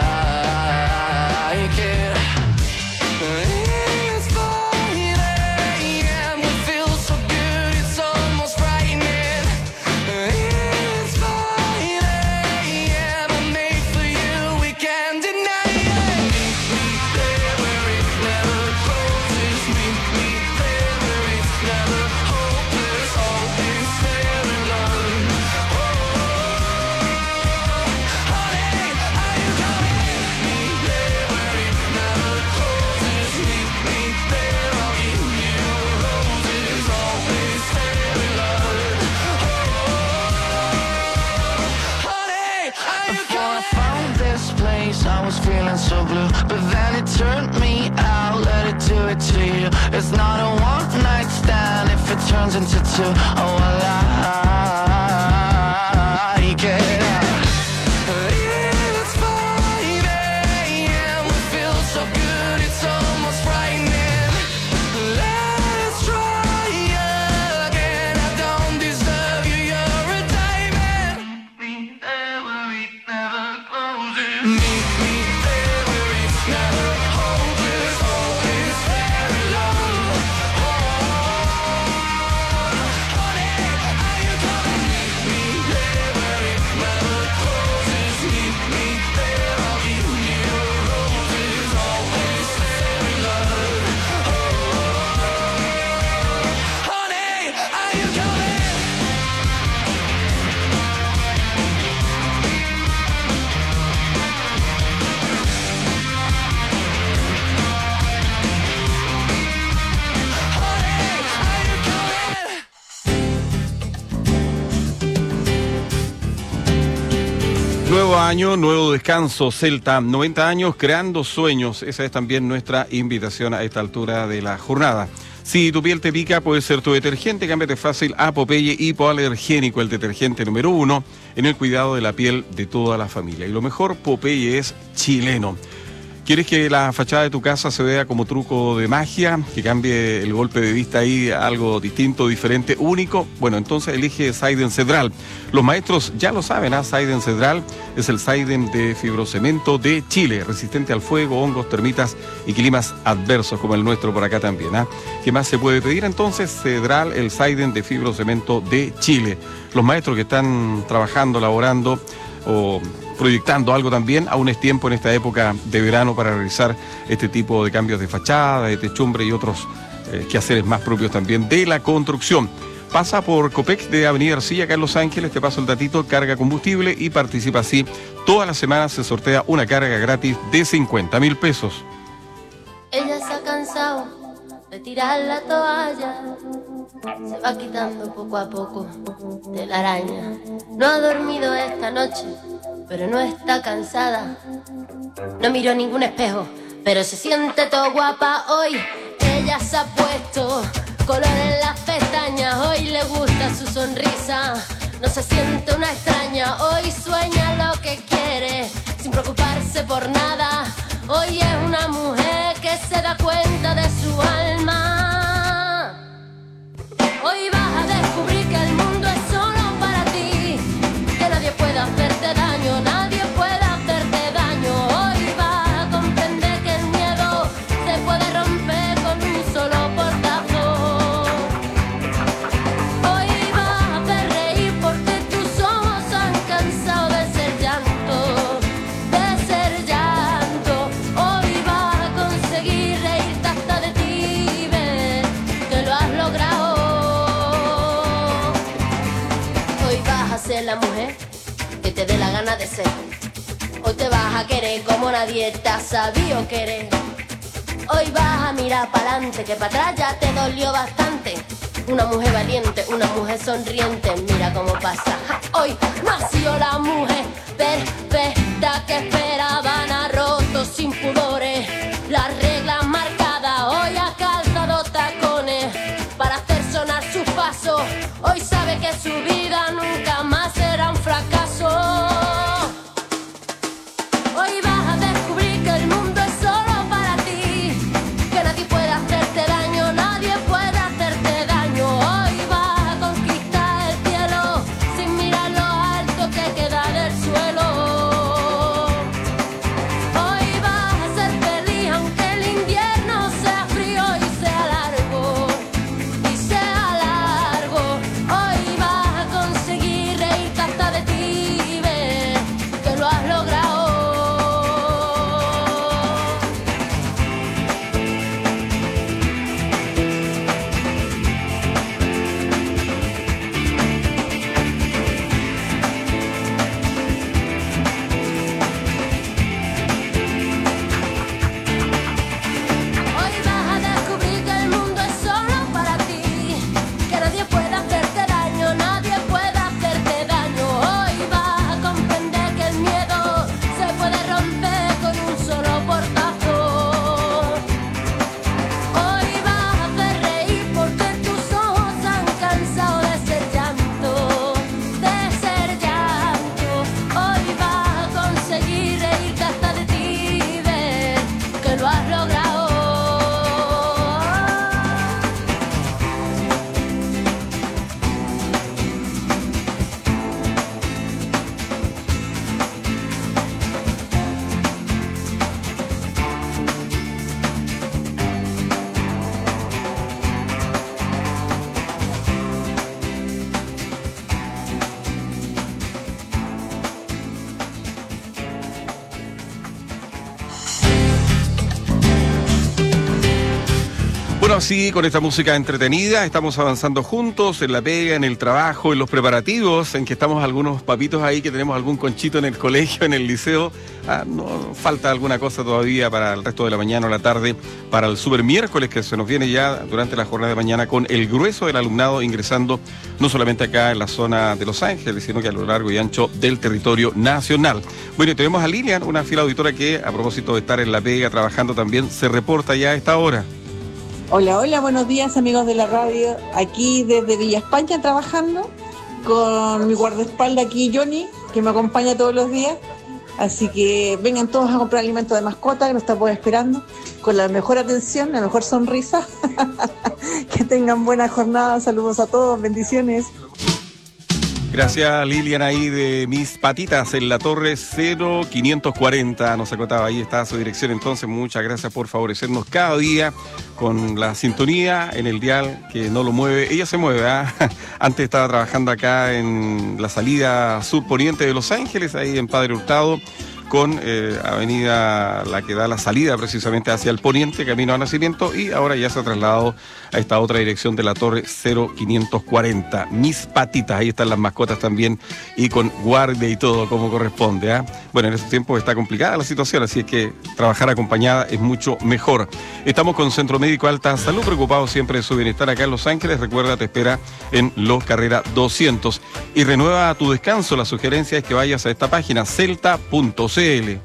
it. I was feeling so blue, but then it turned me out. Let it do it to you. It's not a one night stand if it turns into two. Oh, I like it. It's five a m We feel so good, it's almost frightening. Let's try again. I don't deserve you, you're a diamond. Me there where it never closes. Me Nuevo año, nuevo descanso, Celta, noventa años creando sueños. Esa es también nuestra invitación a esta altura de la jornada. Si tu piel te pica, puede ser tu detergente. Cámbiate fácil a Popeye Hipoalergénico, el detergente número uno en el cuidado de la piel de toda la familia. Y lo mejor, Popeye es chileno. ¿Quieres que la fachada de tu casa se vea como truco de magia? ¿Que cambie el golpe de vista ahí a algo distinto, diferente, único? Bueno, entonces elige Saiden Cedral. Los maestros ya lo saben, ¿ah? Saiden Cedral es el Saiden de fibrocemento de Chile, resistente al fuego, hongos, termitas y climas adversos como el nuestro por acá también. ¿ah? ¿Qué más se puede pedir entonces? Cedral, el Saiden de fibrocemento de Chile. Los maestros que están trabajando, laborando o proyectando algo también, aún es tiempo en esta época de verano para realizar este tipo de cambios de fachada, de techumbre y otros eh, quehaceres más propios también de la construcción. Pasa por Copex de Avenida Arcilla, acá en Los Ángeles, te paso el datito, carga combustible y participa así. Todas las semanas se sortea una carga gratis de cincuenta mil pesos. Ella se ha cansado de tirar la toalla, se va quitando poco a poco de la araña. No ha dormido esta noche, pero no está cansada. No miró ningún espejo, pero se siente todo guapa hoy. Ella se ha puesto color en las pestañas, hoy le gusta su sonrisa. No se siente una extraña, hoy sueña lo que quiere, sin preocuparse por nada. Hoy es una mujer que se da cuenta de su alma. Hoy vas a descubrir que el mundo es solo para ti, que nadie puede hacerte daño, nadie puede hacerte daño. Hoy vas a comprender que el miedo se puede romper con un solo portazo. Hoy vas a hacer reír porque tus ojos han cansado de ser llanto, de ser llanto. Hoy vas a conseguir reírte hasta de ti, ver que lo has logrado. Hoy vas a ser la mujer que te dé la gana de ser. Hoy te vas a querer como nadie te ha sabido querer. Hoy vas a mirar para adelante, que para atrás ya te dolió bastante. Una mujer valiente, una mujer sonriente, mira cómo pasa. Hoy nació la mujer perfecta que esperaban, ha roto sin pudores las reglas marcadas. Hoy ha calzado tacones para hacer sonar sus pasos. Hoy sabe que su vida nunca más será un fracaso. Hoy vas a descubrir que el mundo es solo para ti, que nadie puede hacerte daño, nadie puede hacerte daño. Hoy vas a conquistar el cielo sin mirar lo alto que queda del suelo. Hoy vas a ser feliz aunque el invierno sea frío y sea largo, y sea largo. Hoy vas a conseguir reírte hasta de ti y ver que lo has logrado. Hoy vas a descubrir que el mundo es solo para ti, que nadie puede hacerte daño, nadie puede hacerte daño. Hoy vas a comprender que el miedo se puede romper con un solo portazo. Hoy vas a hacer reír porque tus ojos han cansado de ser llanto, de ser llanto. Hoy vas a conseguir reírte hasta de ti y ver que lo has logrado. Bueno, así con esta música entretenida estamos avanzando juntos en la pega, en el trabajo, en los preparativos, en que estamos algunos papitos ahí, que tenemos algún conchito en el colegio, en el liceo. Ah, no falta alguna cosa todavía para el resto de la mañana o la tarde, para el super miércoles que se nos viene ya durante la jornada de mañana, con el grueso del alumnado ingresando no solamente acá en la zona de Los Ángeles, sino que a lo largo y ancho del territorio nacional. Bueno, y tenemos a Lilian, una fiel auditora que, a propósito de estar en la pega trabajando también, se reporta ya a esta hora. Hola, hola, buenos días amigos de la radio, aquí desde Villa España trabajando con mi guardaespaldas aquí Johnny, que me acompaña todos los días. Así que vengan todos a comprar alimentos de mascota, que nos estamos esperando, con la mejor atención, la mejor sonrisa. Que tengan buena jornada, saludos a todos, bendiciones. Gracias, Lilian, ahí de Mis Patitas en la Torre cero quinientos cuarenta, nos acotaba, ahí está su dirección. Entonces, muchas gracias por favorecernos cada día con la sintonía en el dial que no lo mueve. Ella se mueve, ¿eh? Antes estaba trabajando acá en la salida sur-poniente de Los Ángeles, ahí en Padre Hurtado, con eh, avenida la que da la salida precisamente hacia el poniente, camino a Nacimiento, y ahora ya se ha trasladado a esta otra dirección de la Torre cero quinientos cuarenta. Mis Patitas, ahí están las mascotas también, y con guardia y todo como corresponde, ¿eh? Bueno, en estos tiempos está complicada la situación, así es que trabajar acompañada es mucho mejor. Estamos con Centro Médico Alta Salud, preocupados siempre de su bienestar acá en Los Ángeles. Recuerda, te espera en Los Carrera doscientos. Y renueva tu descanso. La sugerencia es que vayas a esta página, celta punto c l.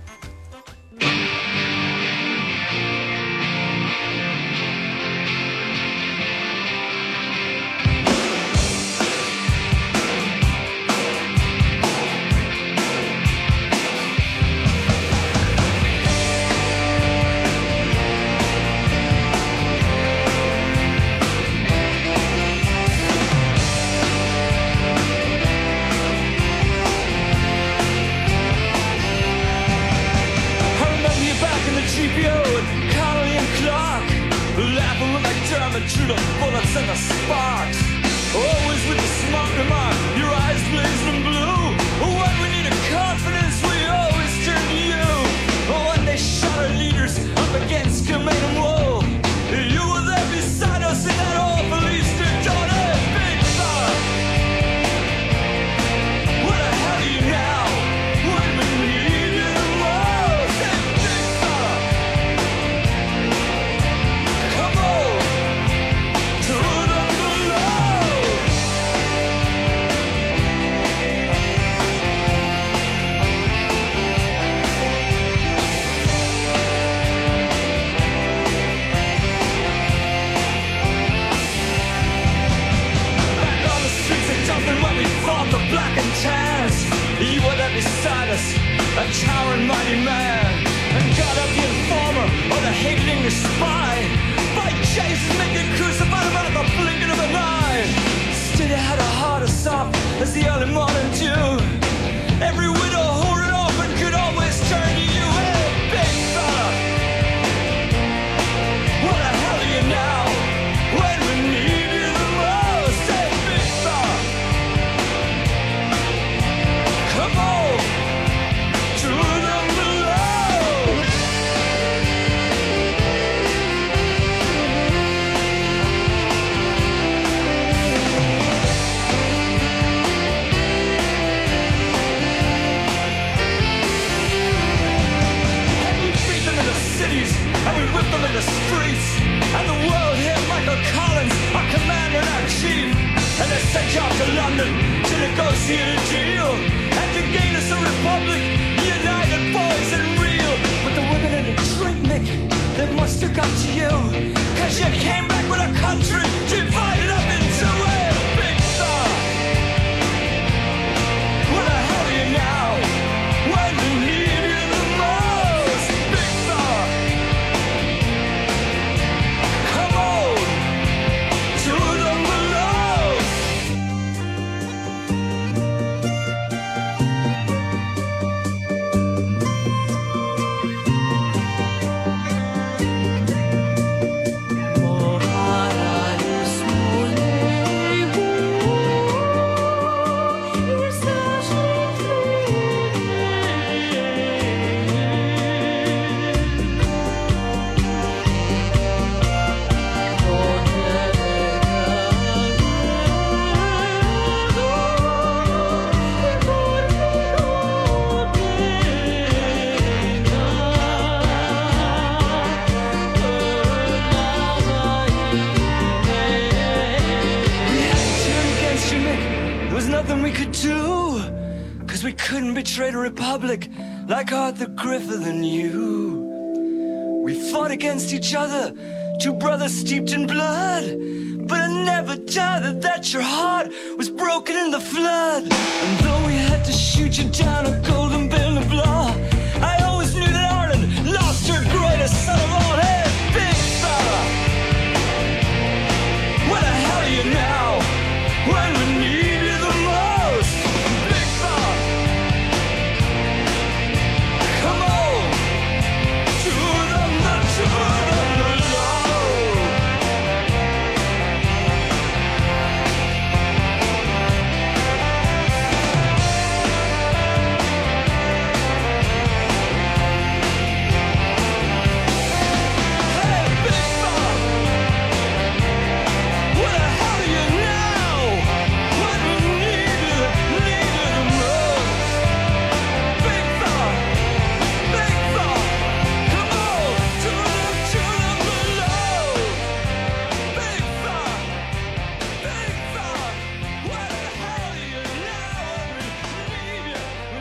Betray the Republic like Arthur Griffith and you. We fought against each other, two brothers steeped in blood. But I never doubted that your heart was broken in the flood. And though we had to shoot you down a golden bill of flaw. I always knew that Ireland lost her greatest son of all. Hey, big fella, where the hell are you now? When we need you the most, big fella, come on, to them, the to them, the low. Hey, big fella, where the hell are you now? When we need you, need you the most, big fella, big fella, come on, to them, to them, below. Big fella, big fella, where the hell are you now? When we need you, we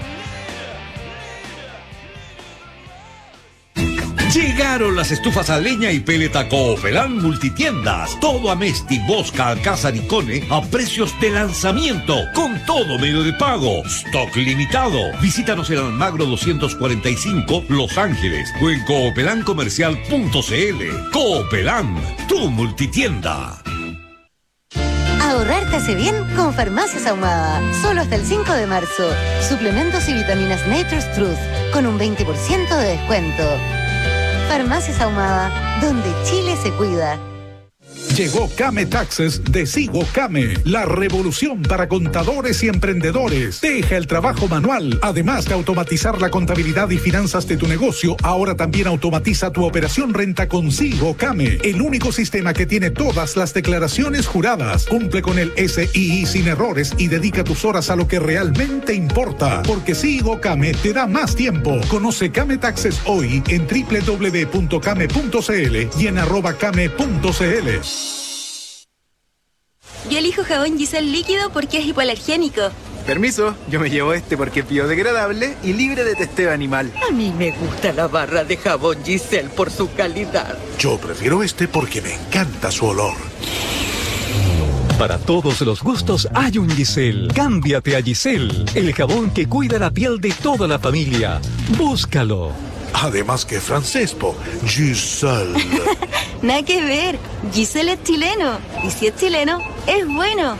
need you. Llegaron las estufas a leña y peleta Coopelán Multitiendas. Todo Amesti, Bosca, Alcázar y Cone a precios de lanzamiento, con todo medio de pago. Stock limitado. Visítanos en Almagro doscientos cuarenta y cinco, Los Ángeles, o en coopelán comercial punto c l. Coopelán, tu multitienda. Ahorrar te hace bien con Farmacias Ahumada. Solo hasta el cinco de marzo. Suplementos y vitaminas Nature's Truth con un veinte por ciento de descuento. Farmacias Ahumada, donde Chile se cuida. Llegó Came Taxes de Sigo Came, la revolución para contadores y emprendedores. Deja el trabajo manual. Además de automatizar la contabilidad y finanzas de tu negocio, ahora también automatiza tu operación renta con Sigo Came, el único sistema que tiene todas las declaraciones juradas. Cumple con el S I I sin errores y dedica tus horas a lo que realmente importa. Porque Sigo Came te da más tiempo. Conoce Came Taxes hoy en doble u doble u doble u punto came punto c l y en arroba came punto c l. Yo elijo jabón Giselle líquido porque es hipoalergénico. Permiso, yo me llevo este porque es biodegradable y libre de testeo animal. A mí me gusta la barra de jabón Giselle por su calidad. Yo prefiero este porque me encanta su olor. Para todos los gustos hay un Giselle. Cámbiate a Giselle, el jabón que cuida la piel de toda la familia. Búscalo. Además que francés, po. Giselle. Nada que ver. Giselle es chileno. Y si es chileno, es bueno.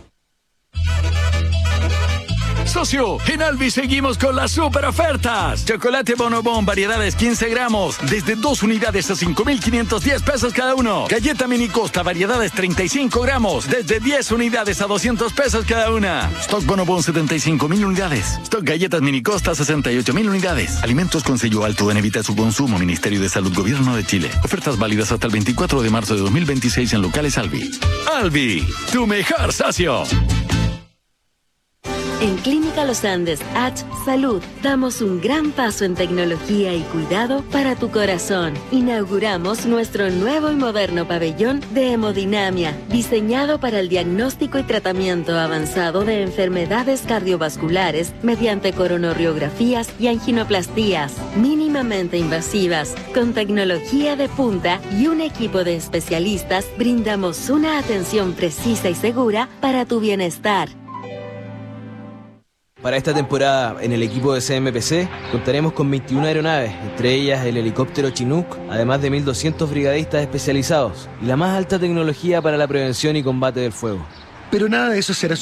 Socio, en Albi seguimos con las super ofertas. Chocolate Bonobón, variedades quince gramos, desde dos unidades a cinco mil quinientos diez pesos cada uno. Galleta Mini Costa, variedades treinta y cinco gramos, desde diez unidades a doscientos pesos cada una. Stock Bonobón, setenta y cinco mil unidades. Stock Galletas Mini Costa, sesenta y ocho mil unidades. Alimentos con sello alto en evita su consumo. Ministerio de Salud, Gobierno de Chile. Ofertas válidas hasta el veinticuatro de marzo de dos mil veintiséis en locales Albi. Albi, tu mejor socio. En Clínica Los Andes H Salud damos un gran paso en tecnología y cuidado para tu corazón. Inauguramos nuestro nuevo y moderno pabellón de hemodinamia, diseñado para el diagnóstico y tratamiento avanzado de enfermedades cardiovasculares mediante coronariografías y anginoplastías mínimamente invasivas. Con tecnología de punta y un equipo de especialistas, brindamos una atención precisa y segura para tu bienestar. Para esta temporada, en el equipo de C M P C, contaremos con veintiuna aeronaves, entre ellas el helicóptero Chinook, además de mil doscientos brigadistas especializados y la más alta tecnología para la prevención y combate del fuego. Pero nada de eso será